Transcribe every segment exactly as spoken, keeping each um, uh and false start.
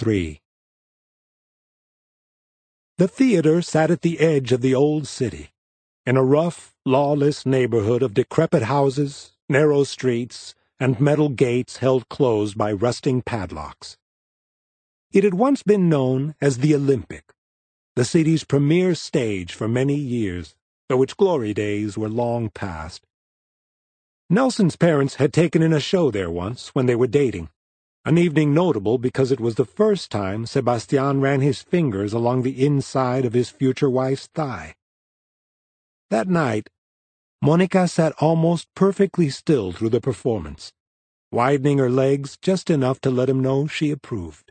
three. The theater sat at the edge of the old city, in a rough, lawless neighborhood of decrepit houses, narrow streets, and metal gates held closed by rusting padlocks. It had once been known as the Olympic, the city's premier stage for many years, though its glory days were long past. Nelson's parents had taken in a show there once when they were dating, an evening notable because it was the first time Sebastian ran his fingers along the inside of his future wife's thigh. That night, Monica sat almost perfectly still through the performance, widening her legs just enough to let him know she approved.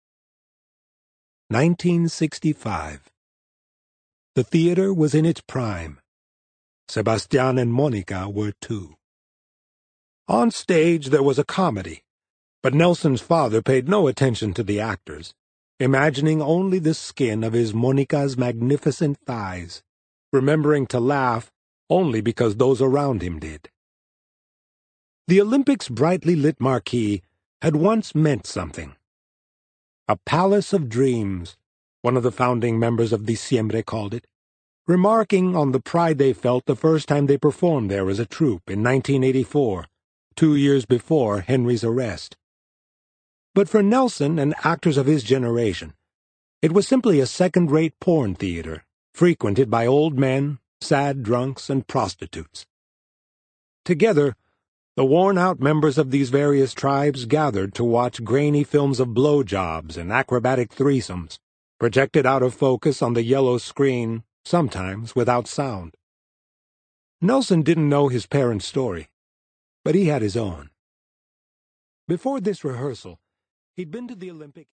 nineteen sixty-five. The theater was in its prime. Sebastian and Monica were too. On stage there was a comedy, but Nelson's father paid no attention to the actors, imagining only the skin of his Monica's magnificent thighs, remembering to laugh only because those around him did. The Olympic's brightly lit marquee had once meant something. A palace of dreams, one of the founding members of Diciembre called it, remarking on the pride they felt the first time they performed there as a troupe in nineteen eighty-four, two years before Henry's arrest. But for Nelson and actors of his generation, it was simply a second-rate porn theater, frequented by old men, sad drunks, and prostitutes. Together, the worn-out members of these various tribes gathered to watch grainy films of blowjobs and acrobatic threesomes, projected out of focus on the yellow screen, sometimes without sound. Nelson didn't know his parents' story, but he had his own. Before this rehearsal, he'd been to the Olympic